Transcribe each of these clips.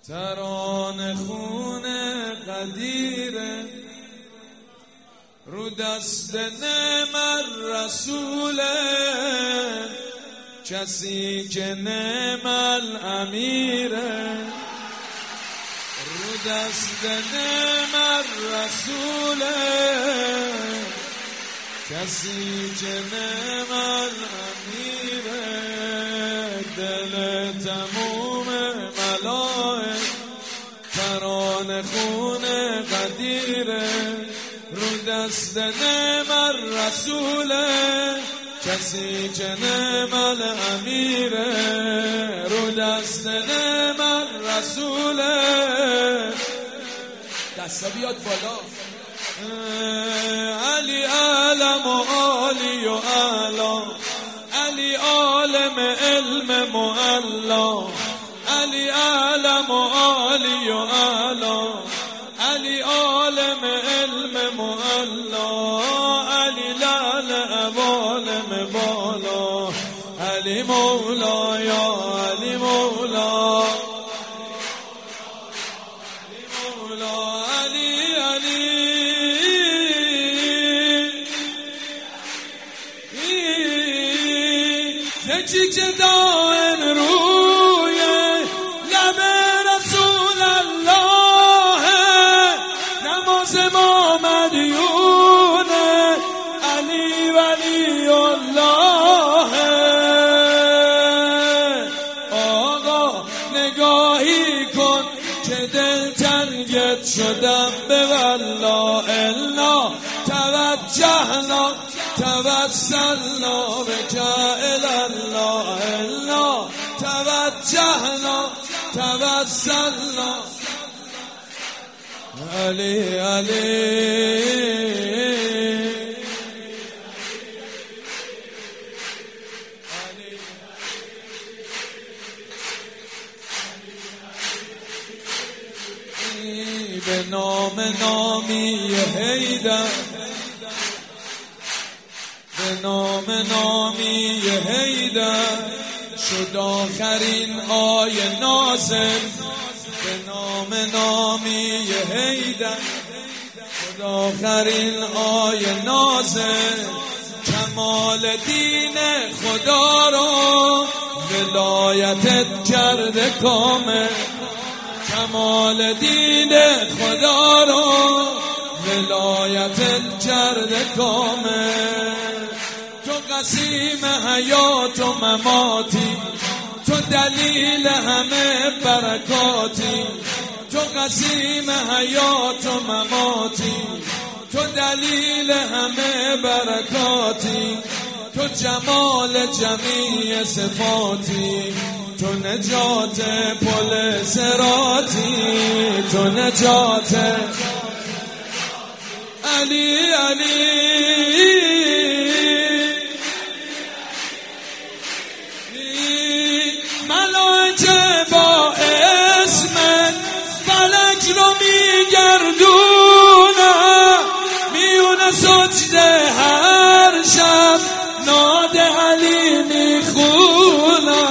ترانه خون قدیره رو دست نعم رسوله، کسی که نعم امیره. رو دست نعم رسوله، کسی که نعم امیره. دل تموم ملائک ترانه خون قدیره، رو دست نعم رسوله، کسی که نعم امیره. رو دست نعم رسوله، دستا بیاد بالا. علی علم و عالی و اعلا، علی عالم علم معلا، علی علم و عالی و اعلا، علی عالم علم معلا، علی لعل عوالم بالا، علی مولا یا علی مولا، علی مولا، علی علی. یکی که دائم روی لب رسول الله، نماز ما مدیونه، علی ولی الله. آقا نگاهی کن که دل تنگت شدم به والله الا، توجهنا توسلنا بک الله الا، توجهنا توسلنا. علی علی به نام نامی حیدر، به نام نامی حیدر شد آخرین آیه نازل. به نام نامی حیدر شد آخرین آیه نازل. کمال دین خدا را ولایتت کرده کامل، کمال دین خدا را ولایتت کرده کامل. تو قسیم حیات و مماتی، تو دلیل همه برکاتی. تو قسیم حیات و مماتی، تو دلیل همه برکاتی. تو جمال جمیع صفاتی، تو نجات پل صراطی، تو نجات. علی علی ملائکه با اسمت فلک رو میگردونه، میونه سجده هر شب ناد علی میخونه.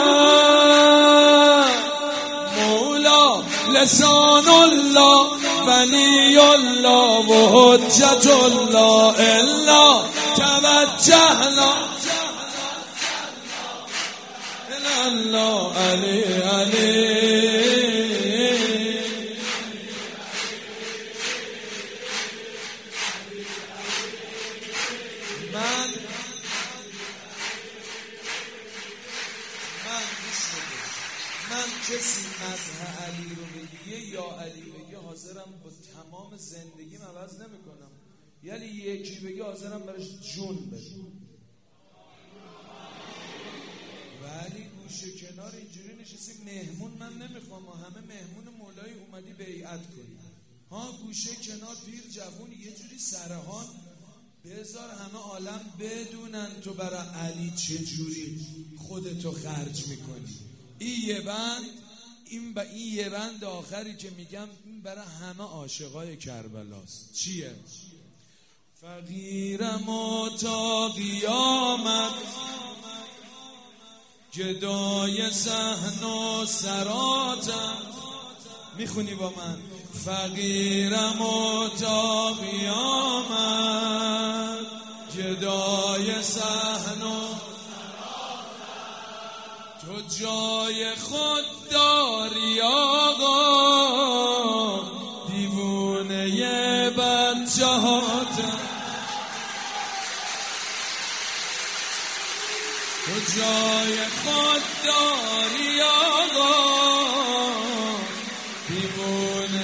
مولا لسان الله ولی الله و حجت الله الا، توجهنا الله علی علی. من کسی مدح علی رو بگه یا علی بگه حاضرم با تمام زندگیم عوض نمی کنم، یعنی یکی بگه حاضرم برش جون بده. ولی گوشه کنار اینجوری نشستی مهمون من نمیخوام، همه مهمون مولای اومدی بیعت کنی. ها گوشه کنار پیر جوون یه جوری سرهان بذار همه عالم بدونن تو برای علی چجوری خودتو خرج میکنی. این یه بند، این یه بند آخری که میگم این برای همه عاشقای کربلاست. چیه؟ فقیرم و تا قیامت گدای صحن و سراتم، میخونی با من؟ فقیرم و تا قیامت گدای صحن و تو جای خود داری آقا، دیوونه بچه هاتم. تو جای خود داری آقا، دیوونه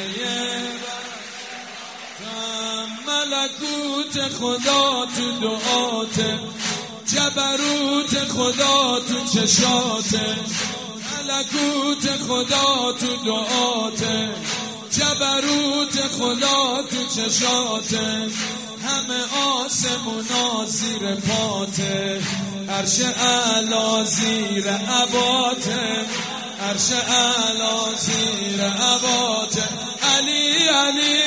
ملکوت خدا تو دعاته، جبروت خدا تو چشاته. ملکوت خدا تو دعاته، جبروت خدا تو چشاته. همه آسمونا زیر پاته، عرش اعلی زیر عباته، عرش اعلی زیر عباته. علی علی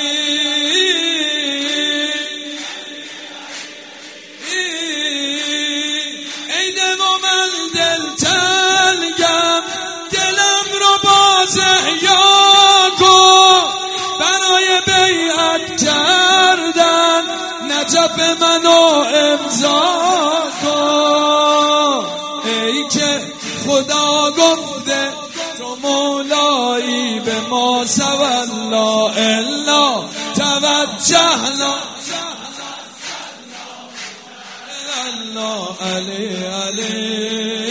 عین و من دل تنگم، دلم رو باز احیا کن، برای بیعت کردن نجف منو امضا کن. ای که خدا گفته تو مولایی به ما سوالا الا توجهنا الله علی علی